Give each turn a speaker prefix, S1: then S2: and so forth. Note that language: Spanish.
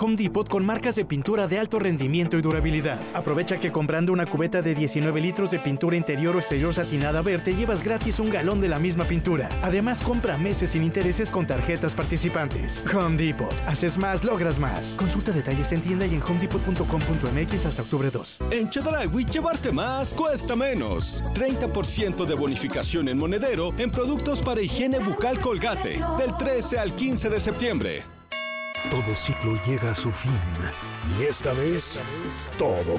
S1: Home Depot con marcas de pintura de alto rendimiento y durabilidad. Aprovecha que comprando una cubeta de 19 litros de pintura interior o exterior satinada Ver te llevas gratis un galón de la misma pintura. Además, compra meses sin intereses con tarjetas participantes. Home Depot. Haces más, logras más. Consulta detalles en tienda y en homedepot.com.mx hasta octubre 2.
S2: En Chedraui, llevarte más cuesta menos. 30% de bonificación en monedero en productos para higiene bucal Colgate. Del 13 al 15 de septiembre.
S3: Todo ciclo llega a su fin y esta vez todo